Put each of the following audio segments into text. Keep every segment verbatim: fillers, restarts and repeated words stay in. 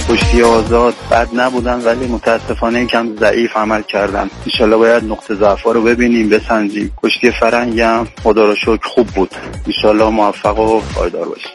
کشتی آزاد بد نبودن ولی متاسفانه یکم ضعیف عمل کردن. انشالله باید نقطه ضعف‌ها رو ببینیم بسنجیم. کشتی فرنگ هم خدا رو شکر خوب بود. انشالله موفق و پایدار باشیم.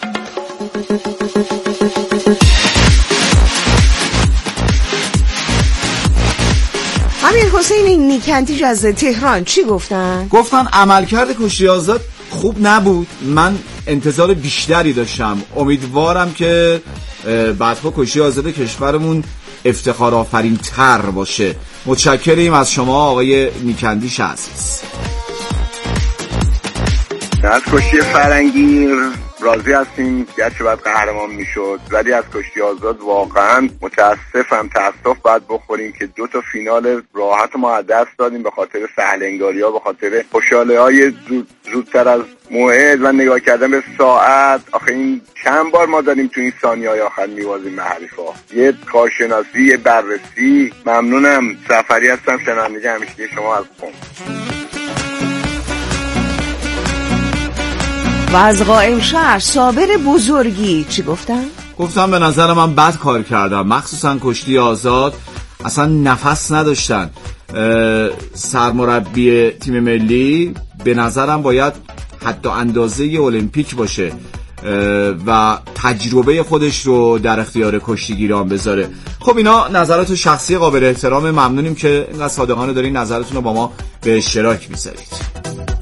امیر حسین نیکندیش از تهران چی گفتن؟ گفتن عملکرد کشتی آزاد خوب نبود. من انتظار بیشتری داشتم. امیدوارم که بعدها کشتی آزاد کشورمون افتخار آفرین تر باشه. متشکریم از شما آقای نیکندیش عزیز. از کشتی فرنگی راضی هستیم، گرچه باید قهرمان میشد، ولی از کشتی آزاد واقعا متاسفم، تاسف باید بخوریم که دو تا فینال راحت ما از دست دادیم به خاطر سهلنگاری ها، به خاطر خوشحاله های زود زودتر از موعد و نگاه کردن به ساعت. آخه این چند بار ما داریم تو این ثانیه های آخر میوازیم به حریفا. یه کارشناسی، یه بررسی. ممنونم. سفری هستم، شنونده همیشگی شما از قم. و از قائم شهر صابر بزرگی چی گفتن؟ گفتم به نظر من بد کار کردم، مخصوصا کشتی آزاد اصلا نفس نداشتن. سرمربی تیم ملی به نظرم باید حتی اندازه المپیک باشه و تجربه خودش رو در اختیار کشتیگیران بذاره. خب اینا نظرات شخصی قابل احترام. ممنونیم که اینقدر صادقانه دارین نظرتون رو با ما به اشتراک میذارید.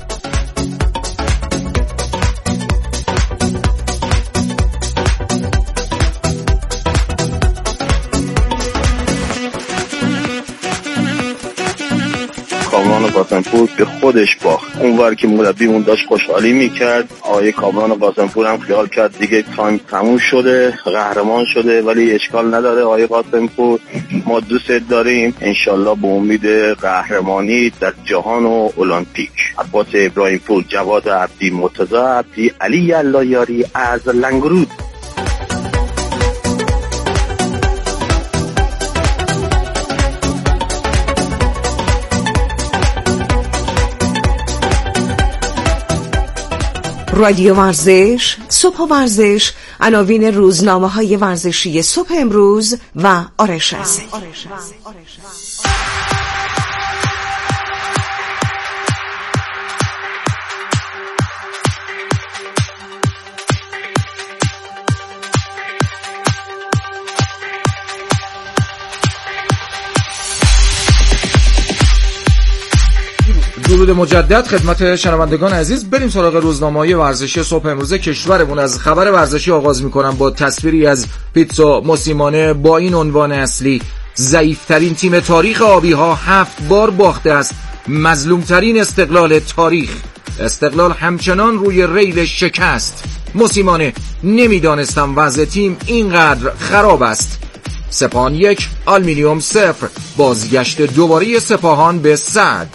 کامران قاسمپور به خودش باخت. اونور که مربیمون داشت خوشحالی میکرد، آقای کامران قاسمپور هم خیال کرد دیگه تایم تموم شده، قهرمان شده. ولی اشکال نداره آقای قاسمپور، ما دوست داریم. انشالله به امید قهرمانی در جهان و المپیک. عباس ابراهیم پور، جواد عبدی، مرتضی عبدی، علی اللهیاری از لنگرود. رادیو ورزش، صبح ورزش، عناوین روزنامه های ورزشی صبح امروز و آرش رزی. درود مجدد خدمت شنوندگان عزیز. بریم سراغ روزنامه‌های ورزشی صبح امروز کشورمون. از خبر ورزشی آغاز می‌کنم با تصویری از پیتسو موسیمانه با این عنوان اصلی: ضعیف‌ترین تیم تاریخ آبی‌ها هفت بار باخته است، مظلوم‌ترین استقلال تاریخ. استقلال همچنان روی ریل شکست. موسیمانه: نمیدانستم وضع تیم اینقدر خراب است. سپاهان یک آلومینیوم صفر. بازگشت دوباره سپاهان به صدر.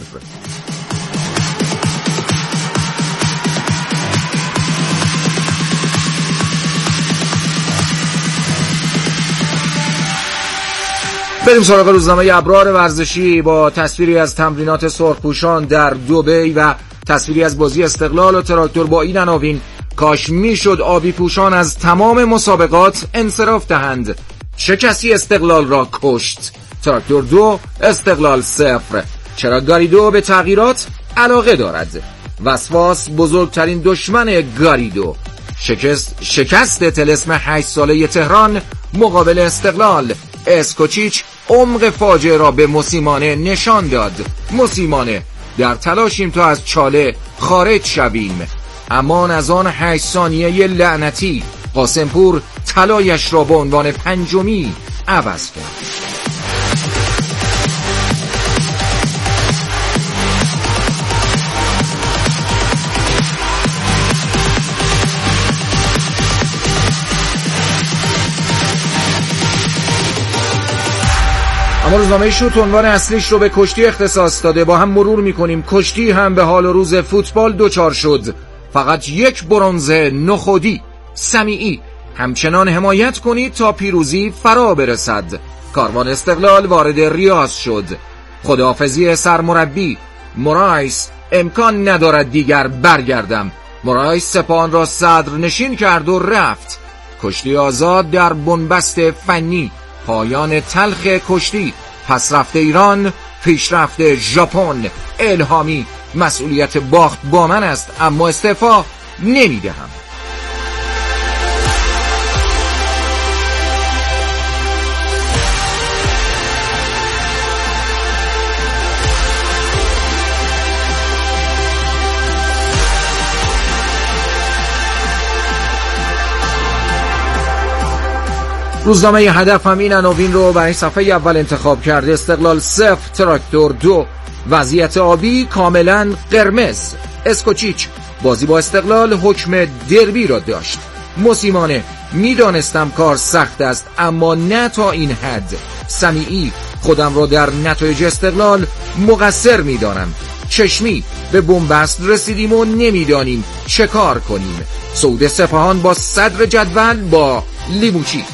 بریم سراغ روزنامه ابرار ورزشی با تصویری از تمرینات سرخپوشان در دبی و تصویری از بازی استقلال و تراکتور با این عناوین: کاش میشد آبی پوشان از تمام مسابقات انصراف دهند. چه کسی استقلال را کشت؟ تراکتور دو استقلال صفر. چرا گاریدو به تغییرات علاقه دارد؟ وسواس بزرگترین دشمن گاریدو. شکست شکست طلسم هشت ساله تهران مقابل استقلال. اسکوچیچ عمق فاجعه را به موسیمانه نشان داد. موسیمانه: در تلاشیم تا از چاله خارج شویم. امان از آن هشت ثانیه لعنتی. قاسمپور طلایش را به عنوان پنجمی عوض کرد. اما روزنامه شوت عنوان اصلیش رو به کشتی اختصاص داده. با هم مرور میکنیم. کشتی هم به حال و روز فوتبال دوچار شد. فقط یک برنز نخودی. سمیعی: همچنان حمایت کنید تا پیروزی فرا برسد. کاروان استقلال وارد ریاض شد. خداحافظی سرمربی مورایس: امکان ندارد دیگر برگردم. مورایس سپاهان را صدر نشین کرد و رفت. کشتی آزاد در بنبست فنی، پایان تلخ کشتی، پسرفت ایران، پیشرفت ژاپن. الهامی: مسئولیت باخت با من است اما استعفا نمیدهم. روزنامه هدف هم این عناوین رو برای صفحه اول انتخاب کرده: استقلال صفر تراکتور دو، وضعیت آبی کاملا قرمز. اسکوچیچ: بازی با استقلال حکم دربی را داشت. موسیمانه: میدانستم کار سخت است اما نه تا این حد. سمیعی: خودم را در نتایج استقلال مقصر میدانم. چشمی: به بنبست رسیدیم و نمیدانیم چه کار کنیم. سعود سپاهان با صدر جدول با لیموچی.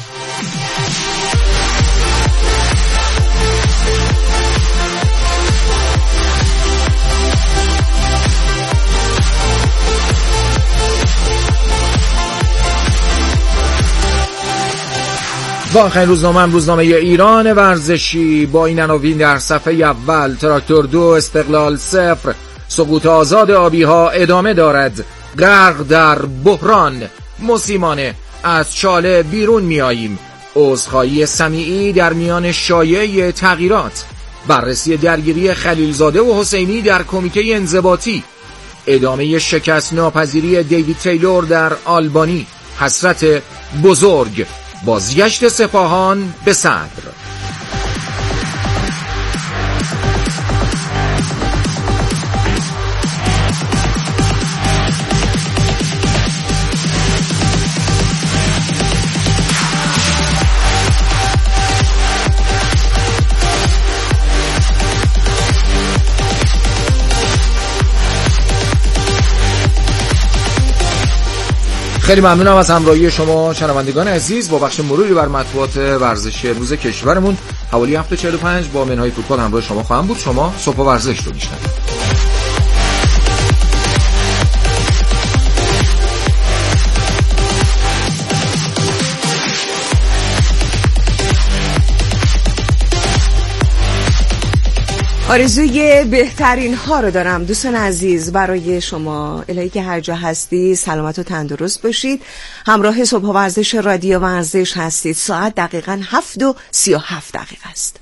و آخرین روزنامه هم روزنامه ایران ورزشی با این عناوین در صفحه اول: تراکتور دو استقلال صفر، سقوط آزاد آبی ها ادامه دارد، غرق در بحران. موسیمانه: از چاله بیرون میاییم. عذرخواهی سمیعی در میان شایعه تغییرات. بررسی درگیری خلیلزاده و حسینی در کمیته انضباطی. ادامه شکست ناپذیری دیوید تیلور در آلبانی. حسرت بزرگ. بازگشت سپاهان به صدر. خیلی ممنونم از همراهی شما شنوندگان عزیز با بخش مروری بر مطبوعات ورزشی روز کشورمون. حوالی هفت چهل و پنج با منهای فوتبال همراه شما خواهم بود. شما صبح ورزش رو میشنوید. آرزوی بهترین ها رو دارم دوستان عزیز برای شما. الهی که هر جا هستی سلامت و تندرست باشید. همراه صبح ورزش رادیو ورزش هستید. ساعت دقیقاً هفت و سی و هفت دقیقه است.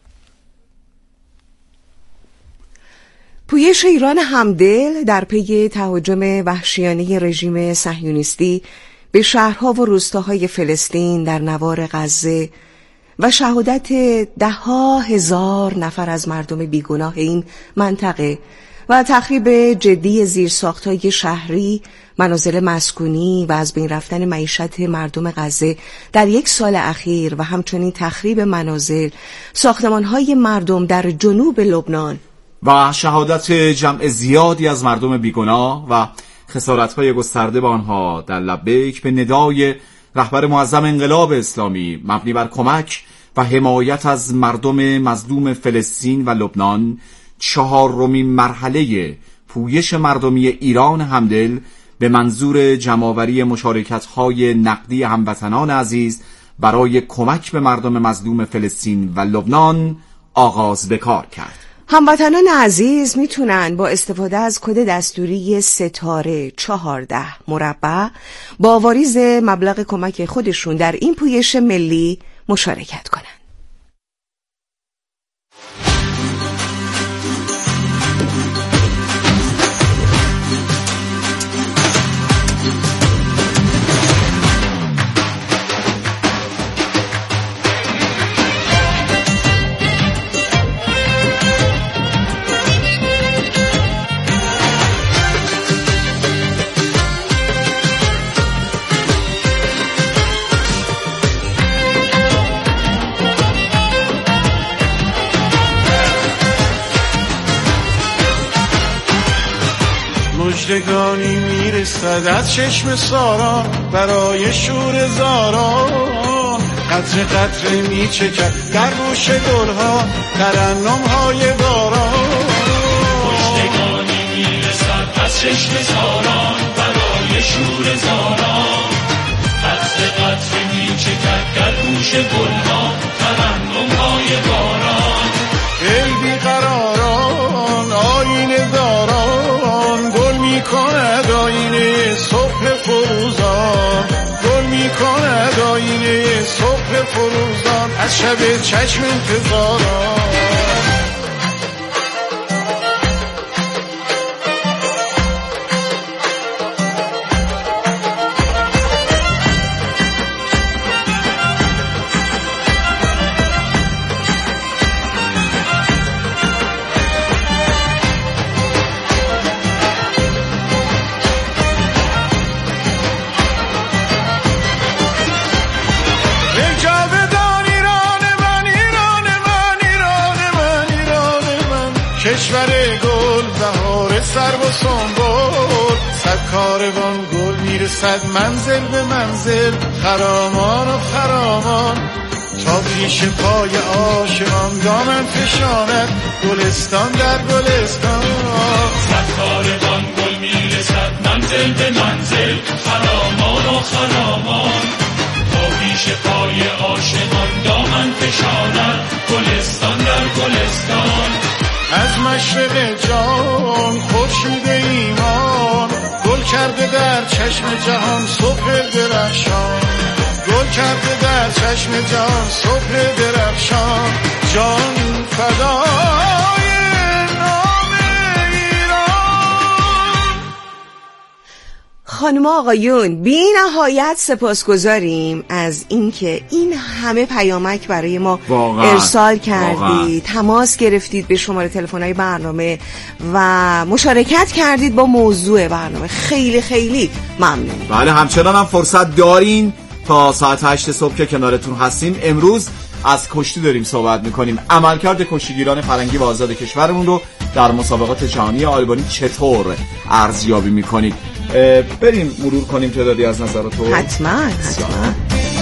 پویش ایران همدل در پی تهاجم وحشیانه رژیم صهیونیستی به شهرها و روستاهای فلسطین در نوار غزه و شهادت ده ها هزار نفر از مردم بیگناه این منطقه و تخریب جدی زیرساخت‌های شهری، منازل مسکونی و از بین رفتن معیشت مردم غزه در یک سال اخیر و همچنین تخریب منازل، ساختمان‌های مردم در جنوب لبنان و شهادت جمع زیادی از مردم بیگناه و خسارت‌های گسترده به آنها در لبیک به ندای رهبر معظم انقلاب اسلامی مبنی بر کمک و حمایت از مردم مظلوم فلسطین و لبنان، چهارمین مرحله پویش مردمی ایران همدل به منظور جمع‌آوری مشارکت‌های نقدی هموطنان عزیز برای کمک به مردم مظلوم فلسطین و لبنان آغاز به کار کرد. هموطنان عزیز میتونن با استفاده از کد دستوری ستاره چهارده مربع با واریز مبلغ کمک خودشون در این پویش ملی مشارکت کنن. مژدگانی میرسد از چشم ساران برای شور زاران، قطره قطره میچکد در گوش گلها ترنم‌های باران. مژدگانی میرسد از چشم ساران برای شور زاران، قطره قطره گوش گلها ترنم های باران. ای بیقراران آینه داران، گل می کند آینه صبح فروزان، گل می کند آینه صبح فروزان از شب چشم انتظاران. کشور گل بهار سرو و سنبل، صد کاروان گل میرسد منزل به منزل، خرامان و خرامان تا پیش پای عاشقان دامن فشاند گلستان در گلستان. صد کاروان گل میرسد منزل به منزل، خرامان و خرامان تا پیش پای عاشقان دامن فشاند گلستان در گلستان. از مشرق جان خورشید ایمان، گل کرده در چشم جهان صبح درخشان، گل کرده در چشم جهان صبح درخشان. جان فدای نام ایران. خانم آقایون، بی نهایت سپاسگزاریم از اینکه این همه پیامک برای ما واقعا. ارسال کردید، واقعا. تماس گرفتید به شماره تلفن‌های برنامه و مشارکت کردید با موضوع برنامه. خیلی خیلی ممنونیم. بله، همچنان هم فرصت دارین تا ساعت هشت صبح که کنارتون هستیم. امروز از کشتی داریم صحبت میکنیم. عملکرد کشتیگیران فرنگی و آزاد کشورمون رو در مسابقات جهانی آلبانی چطور ارزیابی میکنید؟ بریم مرور کنیم تعدادی از نظراتو. حتما حتما.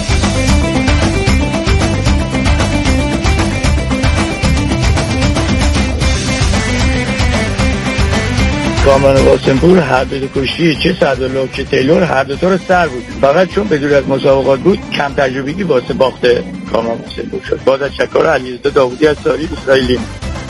کامران قاسمپور هر دو کشتی چه سعدالله چه تیلور هر دو تا رو سر بود، فقط چون بدون از مسابقات بود کم تجربگی واسه باخت کامران قاسمپور شد. باز از شکار علیزاده داوودی از ساری اسرائیلی.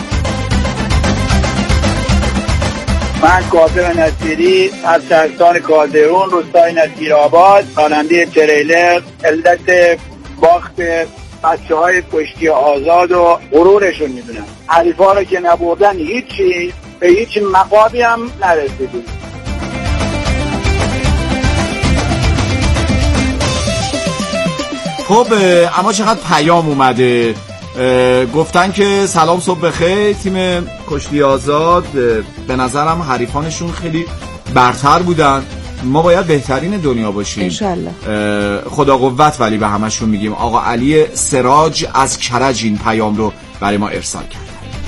من قاسم نصیری از شهرستان کالدرون روستای نصیرآباد، راننده تریلر. علت باخت بچه‌های کشتی آزاد و غرورشون میدونم، حریفا رو که نبردن هیچی به هیچ مقامی هم نرسیدیم. خب اما چقدر پیام اومده. گفتن که سلام صبح بخیر، تیم کشتی آزاد به نظرم حریفانشون خیلی برتر بودن، ما باید بهترین دنیا باشیم انشالله. خدا قوت. ولی به همشون میگیم. آقا علی سراج از کرج این پیام رو برای ما ارسال کرد.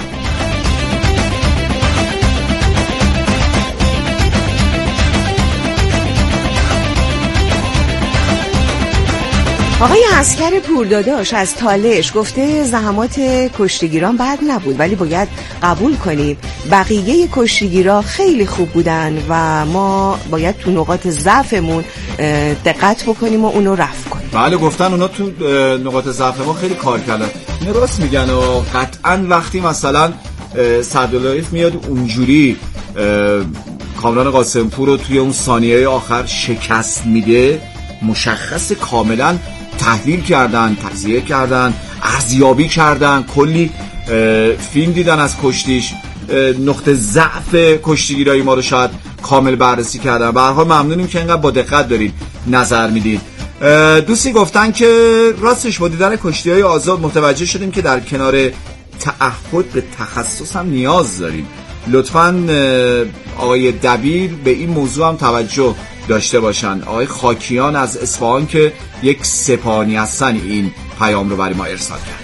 آقای عسکر پورداداش از تالش گفته زحمات کشتیگیران بد نبود، ولی باید قبول کنیم بقیه کشتیگیرا خیلی خوب بودن و ما باید تو نقاط ضعفمون دقت بکنیم و اونو رفع کنیم. بله، گفتن اونا تو نقاط ضعف ما خیلی کار کردن. راست میگن و قطعا وقتی مثلا سعدالله میاد اونجوری کامران قاسمپور رو توی اون ثانیه آخر شکست میده، مشخص کاملا تحلیل کردن، تجزیه کردن، ارزیابی کردن، کلی فیلم دیدن از کشتیش، نقطه ضعف کشتیگیرای ما رو شاید کامل بررسی کردن. به هر حال ممنونیم که اینقدر با دقت دارین نظر میدین. دوستی گفتن که راستش با دیدن کشتی‌های آزاد متوجه شدیم که در کنار تعهد به تخصص هم نیاز داریم. لطفاً آقای دبیر به این موضوع هم توجه داشته باشن. آقای خاکیان از اصفهان که یک سپاهانی هستن این پیام رو برای ما ارسال کرد.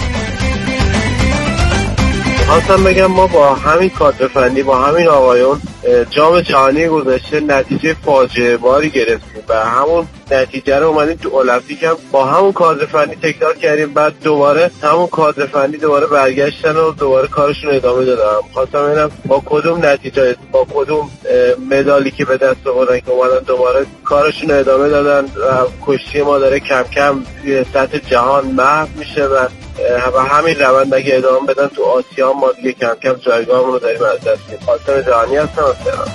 خواستم بگم ما با همین کادر فنی، با همین آقایون جام جهانی گذشته نتیجه فاجعه باری گرفتیم و همون نتیجه رو اومدیم تو المپیک هم با همون کادر فنی تکرار کردیم. بعد دوباره همون کادر فنی دوباره برگشتن و دوباره کارشون ادامه دادن. خواستم ببینم با کدوم نتیجه، با کدوم مدالی که به دست آوردن که اومدن دوباره کارشون ادامه دادن و کشتی ما داره کم کم توی سطح جهان محو میشه و و همین روند اگه ادامه بدن تو آسیا ما دیگه کم کم جایگاهمون رو داریم از دست میدیم. خواستم جهانی هستم از تهران.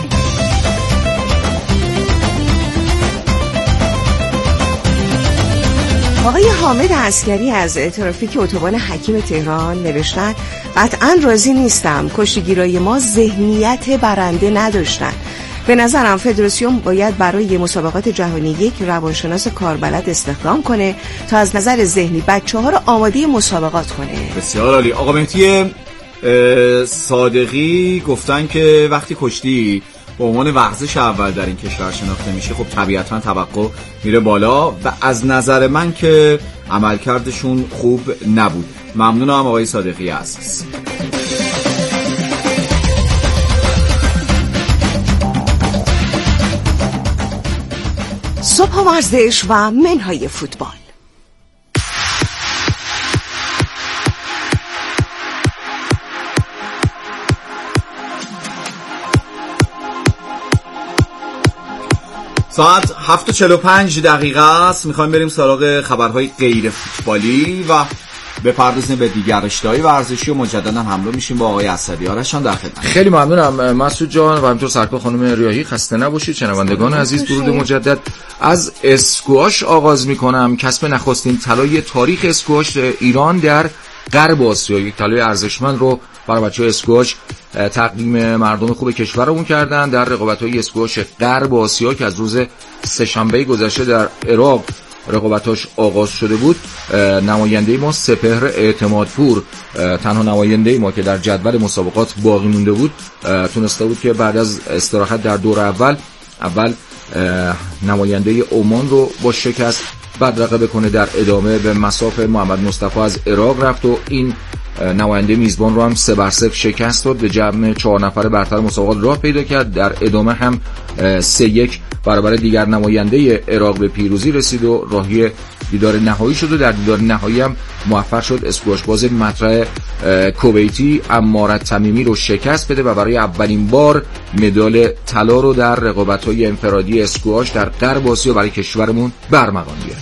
آقای حامد عسکری از ترافیک اتوبان حکیم تهران نوشتن قطعاً راضی نیستم، کشتیگیرای ما ذهنیت برنده نداشتن. به نظرم فدراسیون باید برای مسابقات جهانی یک روانشناس کاربلد استخدام کنه تا از نظر ذهنی بچه‌ها رو آماده مسابقات کنه. بسیار عالی. آقا مهدی صادقی گفتن که وقتی کشتی به عنوان ورزش اول در این کشور شناخته میشه خب طبیعتاً توقع میره بالا و از نظر من که عملکردشون خوب نبود. ممنونم آقای صادقی عزیز. صبح ورزش و منهای فوتبال. ساعت هفت و چهل و پنج دقیقه است. میخوایم بریم سراغ خبرهای غیر فوتبالی و بپردازیم به دیگر رشته‌های ورزشی و مجددا همراه میشیم با آقای اسدی. آرشان در خدمت. خیلی ممنونم مسعود جان و همینطور سرکار خانم ریاحی. خسته نباشید. شنوندگان عزیز درود مجدد. از اسکواش آغاز میکنم. کسب نخستین طلای تاریخ اسکواش ایران در غرب آسیا، یک طلای ارزشمند رو برای بچه‌های اسکواش تقدیم مردم خوب کشورمون کردن در رقابت‌های اسکواش غرب آسیا که از روز سه‌شنبه گذشته در عراق رقابتاش آغاز شده بود. نماینده ما سپهر اعتمادپور، تنها نماینده ما که در جدول مسابقات باقی مونده بود، تونسته بود که بعد از استراحت در دور اول اول نماینده عمان رو با شکست بدرقه بکنه. در ادامه به مصاف محمد مصطفی از عراق رفت و این نماینده میزبان رو هم سه بر صفر شکست داد. به جمع چهار نفر برتر مسابقات راه پیدا کرد. در ادامه هم سه یک برابر دیگر نماینده عراق به پیروزی رسید و راهی دیدار نهایی شد و در دیدار نهایی هم موفق شد اسکواش باز مطرح کویتی عمارت تمیمی رو شکست بده و برای اولین بار مدال طلا رو در رقابت‌های انفرادی اسکواش در غرب آسیا برای کشورمون برمغان بیاره.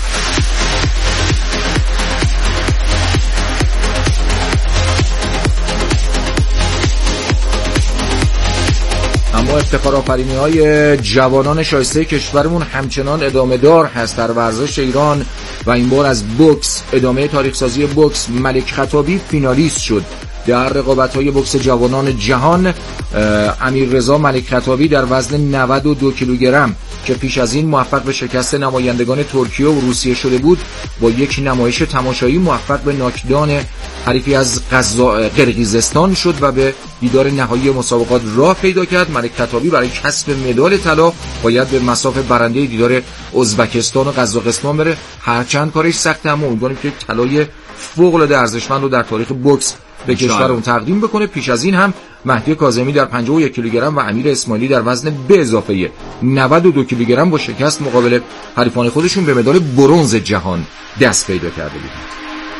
اما افتخار آفرینی های جوانان شایسته کشورمون همچنان ادامه دار هست در ورزش ایران و این بار از بوکس. ادامه تاریخ سازی بوکس. ملک خطابی فینالیست شد در رقابت های بوکس جوانان جهان. امیررضا ملک خطابی در وزن نود و دو کیلوگرم که پیش از این موفق به شکست نمایندگان ترکیه و روسیه شده بود، با یک نمایش تماشایی موفق به ناکدان حریفی از قرقیزستان شد و به دیدار نهایی مسابقات راه پیدا کرد. ملک خطابی برای کسب مدال طلا باید به مسافه برنده دیدار ازبکستان و قزاقستان بره. هرچند کارش سخته اما امیدواریم که طلای فوق‌العاده ارزشمند رو در تاریخ بوکس به کشورمون تقدیم بکنه. پیش از این هم مهدی کاظمی در پنجاه و یک کیلوگرم و امیر اسماعیلی در وزن به اضافه نود و دو کیلوگرم با شکست مقابل حریفان خودشون به مدال برنز جهان دست پیدا کرده بودند.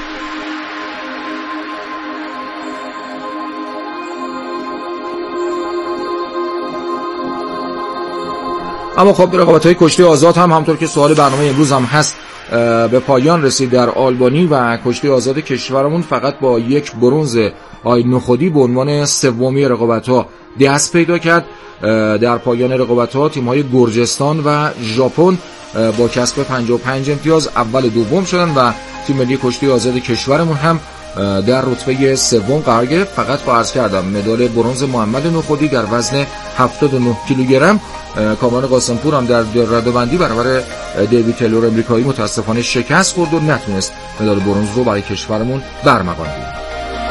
اما خب رقابت‌های کشتی آزاد هم همونطور که سوال برنامه امروز هم هست به پایان رسید در آلبانی و کشتی آزاد کشورمون فقط با یک برنز آی نخودی به عنوان سومی رقابت‌ها دست پیدا کرد. در پایان رقابت‌ها تیم‌های گرجستان و ژاپن با کسب پنجاه و پنج امتیاز اول دوم شدن و تیم ملی کشتی آزاد کشورمون هم در رتبه سوم قرار گرفت. فقط با عرض کردم مدال برنز محمد نخودی در وزن هفتاد و نه کیلوگرم. کامران قاسمپور هم در رده‌بندی برابر دیوید تیلور امریکایی متاسفانه شکست خورد و نتونست مدال برنز رو برای کشورمون برمغان بیاره.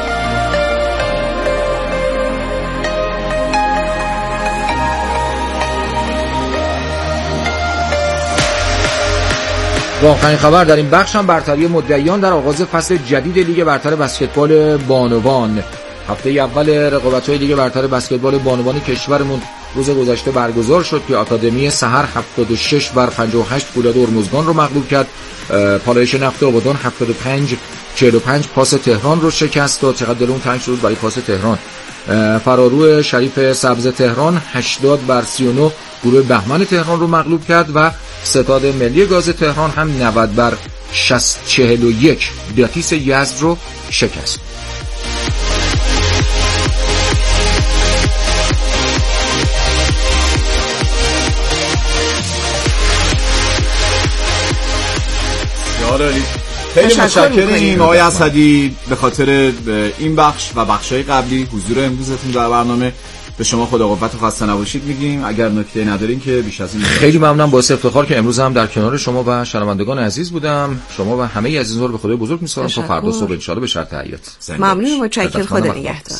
و آخرین خبر در این بخش هم برتری مدعیان در آغاز فصل جدید لیگ برتر بسکتبال بانوان. هفته اول رقابت‌های لیگ برتر بسکتبال بانوان کشورمون روز گذشته برگزار شد که آکادمی سحر هفتاد و شش بر پنجاه و هشت فولاد هرمزگان رو مغلوب کرد. پالایش نفت آبادان هفتاد و پنج چهل و پنج پاس تهران رو شکست و چقدر دل اون تنگ شد برای پاس تهران. فرارو شریف سبز تهران هشتاد بر سی و نه گروه بهمن تهران رو مغلوب کرد و ستاد ملی گاز تهران هم نود بر شصت چهل و یک داتیس یزد رو شکست. خیلی متشکریم آقای اسدی به خاطر این بخش و بخشای قبلی حضور امروزتون در برنامه. به شما خدا قوت و خسته نباشید میگیم. اگر نکته ندارین که بیش از این خیلی ممنونم. باعث افتخار که امروز هم در کنار شما و شنوندگان عزیز بودم. شما و همه عزیزان رو به خدای بزرگ میسپارم تا فردا صبح ان شاءالله به شرط حیات. ممنون و متشکرم. خدا نگهدار.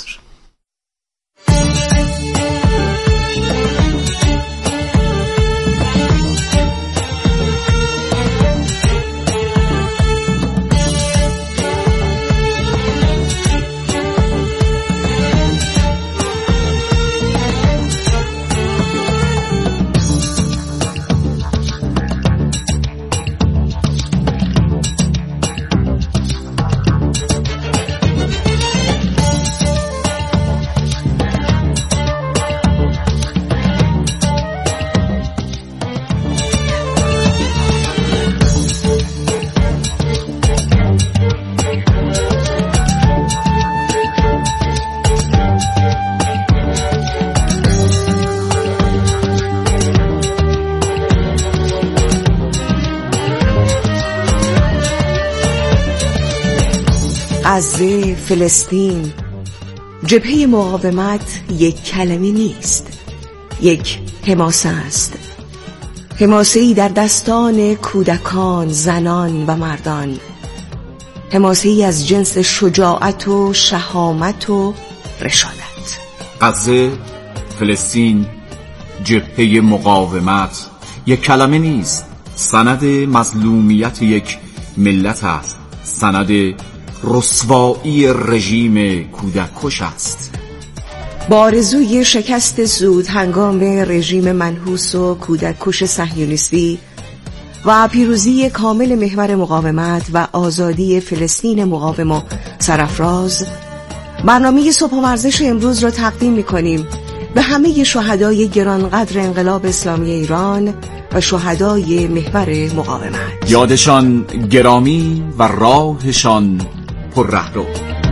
غزه، فلسطین، جبهه مقاومت یک کلمه نیست، یک حماسه است. حماسه‌ای در دستان کودکان، زنان و مردان. حماسه‌ای از جنس شجاعت و شهامت و رشادت. غزه، فلسطین، جبهه مقاومت یک کلمه نیست، سند مظلومیت یک ملت است، سند رسوایی رژیم کودککش است. با آرزوی شکست زود هنگام رژیم منحوس و کودککش صهیونیستی و پیروزی کامل محور مقاومت و آزادی فلسطین مقاوم و سرافراز، برنامه صبح و ورزش امروز را تقدیم می‌کنیم به همه شهدای گرانقدر انقلاب اسلامی ایران و شهدای محور مقاومت. یادشان گرامی و راهشان پر رهرو.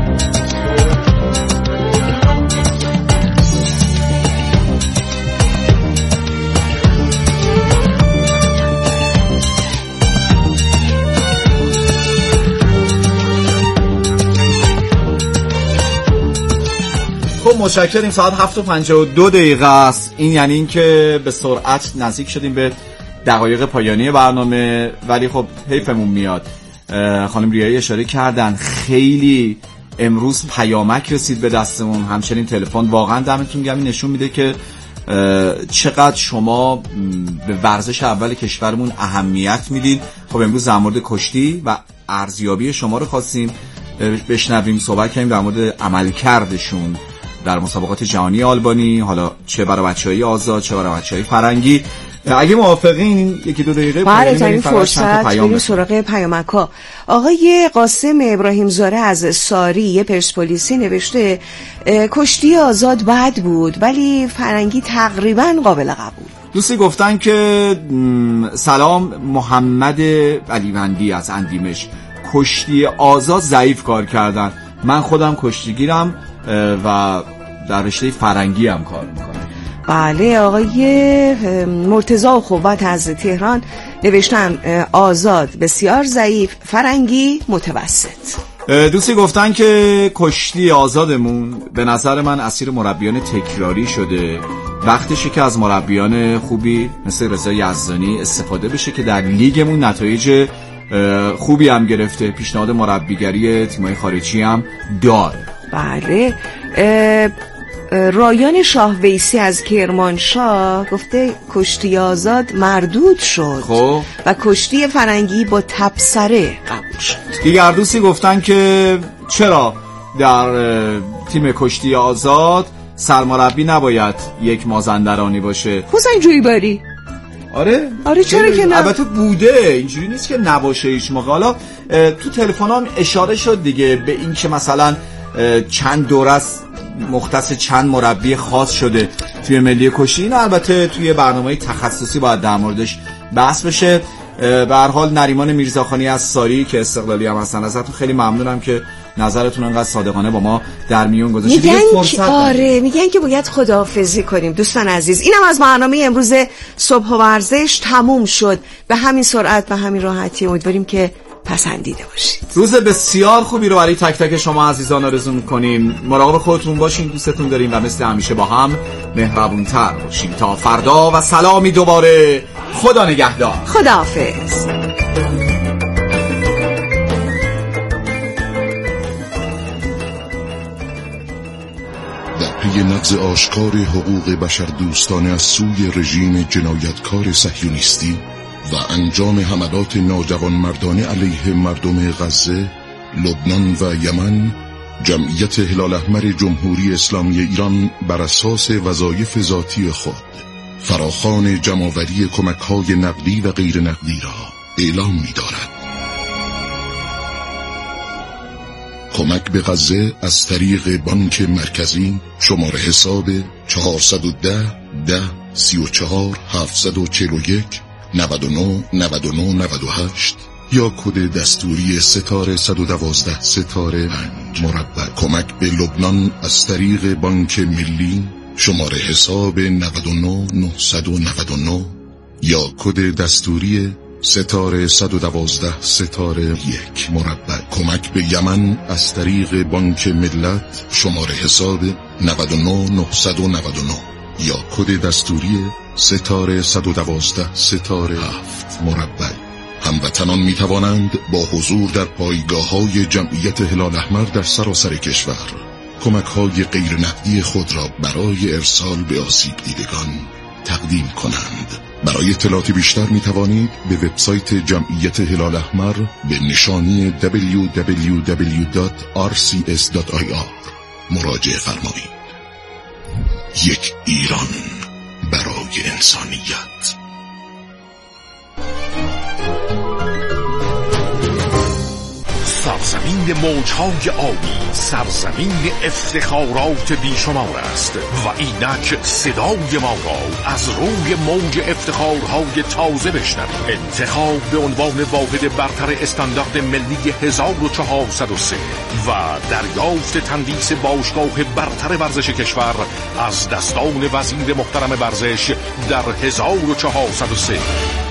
خب متشکریم. ساعت هفت و پنجاه و دو دقیقه است. این یعنی این که به سرعت نزدیک شدیم به دقایق پایانی برنامه، ولی خب حیفمون میاد. خانم ریایی اشاره کردن خیلی امروز پیامک رسید به دستمون، همچنین تلفن. واقعا دمتون گرم، نشون میده که چقدر شما به ورزش اول کشورمون اهمیت میدید. خب امروز در مورد کشتی و ارزیابی شما رو خواستیم بشنویم، صحبت کنیم در مورد عملکردشون در مسابقات جهانی آلبانی، حالا چه برای بچه‌های آزاد چه برای بچه‌های فرنگی. اگه موافقین یکی دو دقیقه پایانی بریم فرصت بریم سراغ پیامک‌ها. آقای قاسم ابراهیم زاده از ساری پرسپولیسی نوشته کشتی آزاد بد بود ولی فرنگی تقریبا قابل قبول. دوستی گفتن که سلام محمد علیوندی از اندیمش، کشتی آزاد ضعیف کار کردن. من خودم کشتیگیرم و در رشته فرنگی هم کار میکنم. بله. آقای مرتضی و خوبت از تهران نوشتن آزاد بسیار ضعیف، فرنگی متوسط. دوستی گفتن که کشتی آزادمون به نظر من اسیر مربیان تکراری شده، وقتشه که از مربیان خوبی مثل رضا یزدانی استفاده بشه که در لیگمون نتایج خوبی هم گرفته، پیشنهاد مربیگری تیمای خارجی هم داره. بله. رایان شاه ویسی از کرمانشاه گفته کشتی آزاد مردود شد خب. و کشتی فرنگی با تبصره قبول شد. دیگر دوستی گفتن که چرا در تیم کشتی آزاد سرمربی نباید یک مازندرانی باشه. حسین جویباری آره آره چرا که نه؟ البته بوده، اینجوری نیست که نباشه هیچ موقع. حالا تو تلفن هم اشاره شد دیگه به این که مثلا چند دوره است مختص چند مربی خاص شده توی ملی کشتی. این البته توی برنامه تخصصی باید در موردش بحث بشه. به هر حال نریمان میرزاخانی از ساری که استقلالی هم هستن، ازتون خیلی ممنونم که نظرتون انقدر صادقانه با ما در میون گذاشتید. میگن که آره میگن که باید خداحافظی کنیم. دوستان عزیز، اینم از برنامه امروز صبح و ورزش تموم شد. به همین سرعت به همین راحتی امیدواریم که پسندیده باشید. روز بسیار خوبی رو برای تک تک شما عزیزان آرزو می‌کنیم. مراقب خودتون باشین، دوستتون داریم و مثل همیشه با هم مهربون‌تر باشیم. تا فردا و سلامی دوباره. خدا نگهدار. خداحافظ. در پی نقض آشکار حقوق بشر دوستانه از سوی رژیم جنایتکار صهیونیستی و انجام حملات ناجوانمردانه علیه مردم غزه، لبنان و یمن، جمعیت هلال احمر جمهوری اسلامی ایران بر اساس وظایف ذاتی خود فراخوان جمع‌آوری کمک‌های نقدی و غیر نقدی را اعلام می‌دارد. کمک به غزه از طریق بانک مرکزی شماره حساب چهارصد و ده ده سی و چهار هفتصد و چهل و یک نود و نه نود و نه نود و هشت یا کد دستوری ستاره صد و دوازده ستاره پنج مربع. کمک به لبنان از طریق بانک ملی شماره حساب نود و نه نهصد و نود و نه یا کد دستوری ستاره صد و دوازده ستاره یک مربع. کمک به یمن از طریق بانک ملت شماره حساب نود و نه نهصد و نود و نه یا کد دستوری ستاره صد و دوازده ستاره هفت مربع. هموطنان می توانند با حضور در پایگاه‌های جمعیت هلال احمر در سراسر کشور کمک‌های غیر نقدی خود را برای ارسال به آسیب دیدگان تقدیم کنند. برای اطلاعات بیشتر می توانید به وبسایت جمعیت هلال احمر به نشانی دبلیو دبلیو دبلیو دات آر سی اس دات آی آر مراجعه فرمایید. یک ایران برای انسانیت. سرزمین موجهای آبی، سرزمین افتخارات بیشمار است و اینک صدای ما را از روی موج افتخارهای تازه بشنوید. انتخاب به عنوان واحد برتر استاندارد ملی هزار و چهارصد و سه و دریافت تندیس باشگاه برتر ورزش کشور از دستان وزیر محترم ورزش در هزار و چهارصد و سه.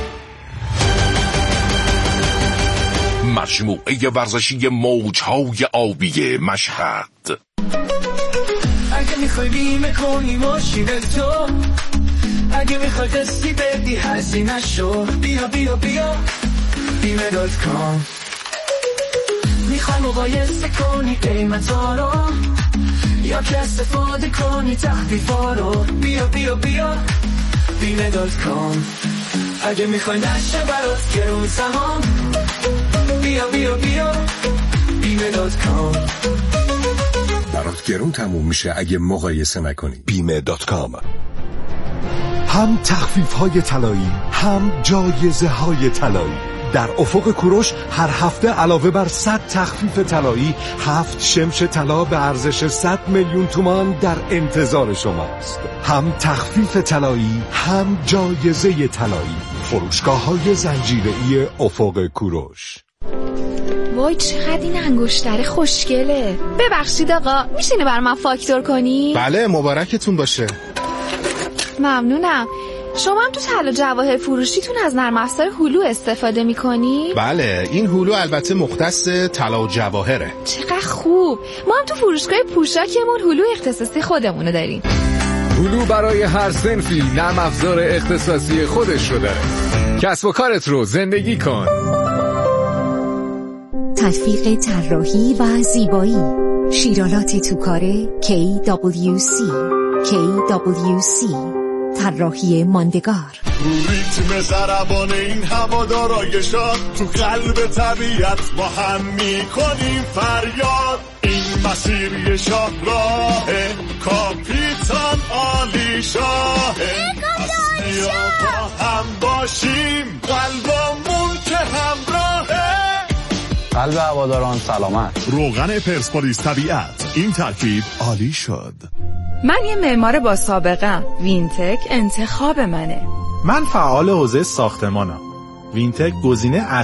مجموعه ورزشی موجهای آبی مشهد. اگه میخوای بیمه کنی ماشین تو، اگه میخوای قسطی بدی هزینه شو، بیا بیا بیا بیمه دات کام. میخوای مقایسه کنی قیمتا رو یا که استفاده کنی تخفیفا رو، بیا بیا بیا بیمه دات کام. اگه میخوای نشه برات گرون سهام، بیا بیا بیا بیمه دات کام. برات گرون تموم میشه اگه مقایسه نکنی. بیمه دات کام. هم تخفیف های طلایی، هم جایزه های طلایی. در افق کوروش هر هفته علاوه بر صد تخفیف طلایی، هفت شمش طلا به ارزش صد میلیون تومان در انتظار شماست. هم تخفیف طلایی، هم جایزه طلایی. فروشگاه های زنجیره‌ای افق کوروش. وای چقدر این انگشتره خوشگله. ببخشید آقا، میشینه بر من فاکتور کنی؟ بله مبارکتون باشه. ممنونم. شما هم تو طلا جواهر فروشیتون از نرم افزار هلو استفاده میکنی؟ بله، این هلو البته مختص طلا و جواهره. چقدر خوب. ما هم تو فروشگاه پوشاکمون هلو اختصاصی خودمونو داریم. هلو برای هر صنفی نرم افزار اختصاصی خودش رو داره. کسب و کارت رو زندگی کن. تلفیق طراحی و زیبایی، شیرالات توکاره کی دبلیو سی کی دبلیو سی طراحی ماندگار. ریتم ضربان این هوادارای شاد تو قلب طبیعت با هم میکنیم فریاد. این مسیر یه شاه راهه کاپیتان عالی شاهه بیا با هم باشیم قلبمون که همراهه. قلب هواداران سلامت. روغن پرسپولیس طبیعت، این ترکیب عالی شد. من یه معمار با سابقه، وینتک انتخاب منه. من فعال حوزه ساختمانم. وینتک گزینه